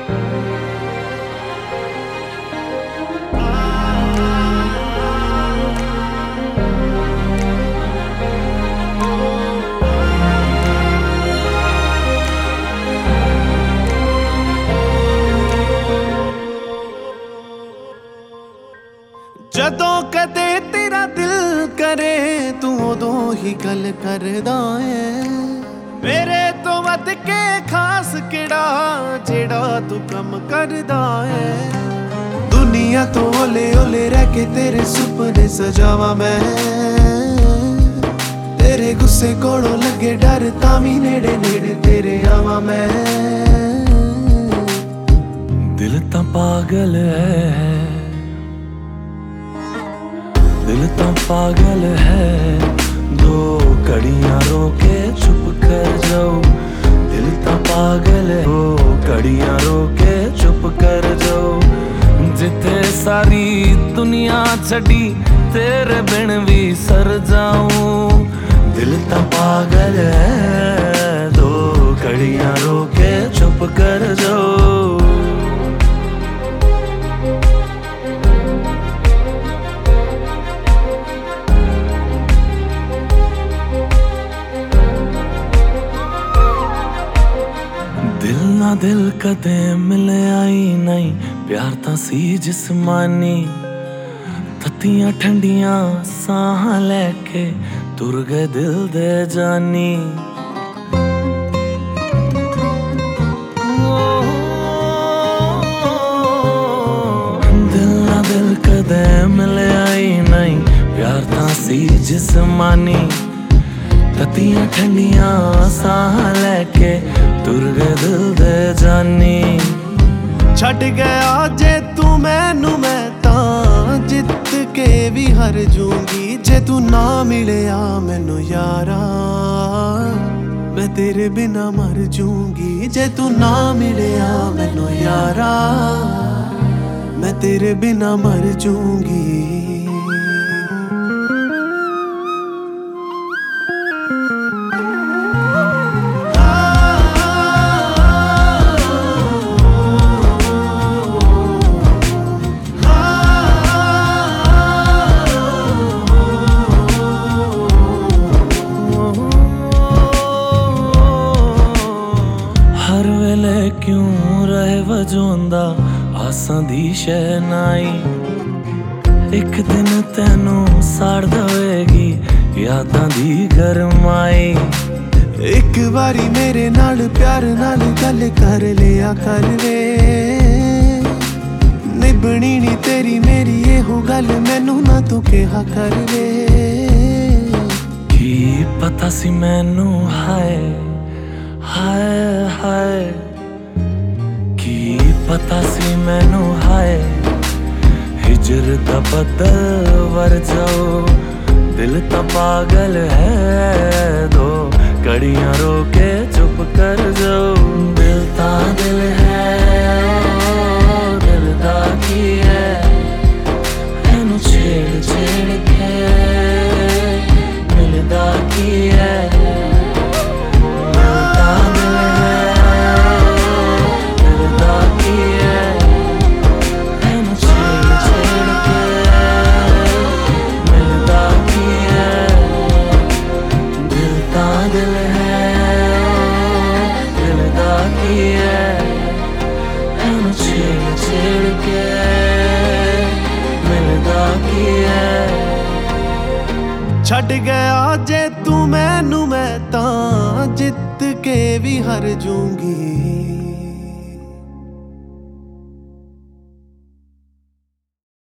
जदों कदे तेरा दिल करे तू उदों ही गल करदा है। मेरे तो वध के खास किड़ा जेड़ा तू कम करदा है। दुनिया तो ओले ओले रह के तेरे सुपने सजावा मैं। तेरे गुस्से कोलों लगे डर तामी नेड़े नेड़े तेरे आवा मैं। दिल तां पागल है, दिल तो पागल है। दो कड़ियां रोके चुप कर जाओ। दिल तो पागल है, दो कड़ियां रोके चुप कर जाओ। जिथे सारी दुनिया छड़ी तेरे बिन भी सर जाऊं। दिल तो पागल है, दो कड़ियां रोके चुप कर जाओ। दिल ना दिल कदे मिलिया ही नहीं, प्यार तां सी जिस्मानी। तत्तियां ठंडियां साह लैके तुर गए दिल दे जानी। दिल ना दिल कदे मिलिया ही नहीं, प्यार तां सी जिस्मानी। तत्तियां ठंडियां साह लैके तुर गए दिल दे जानी। छड़ गया जे तू मैनू मैं तां जित के भी हार जूंगी। जे तू ना मिलिया मैनू यारा मैं तेरे बिना मर जूंगी। जे तू ना मिलिया मैनू यारा मैं तेरे बिना मर जूंगी। हर वेले क्यों रहे वजोंदा आसां दी शहनाई। एक दिन तेनू साड़ दवेगी यादां दी गरमाई। एक बारी मेरे नाल प्यार नाल गल कर लिया कर वे। निभनी नी तेरी मेरी एहो गल मैनू ना तू कहा कर वे। की पता सी मैनू हाय हाय हाय। की पता सी मैनू हाय हिजर दा बदल वर जाओ। दिल तो पागल है, दो कड़ियां रोके चुप कर जाओ। दिल ता दिल है, दिल दा की है। मैनू छेड़ छेड़ के मिलदा की है। छड़ गया जे तू मैनू मैं तां जित के भी हार जूंगी।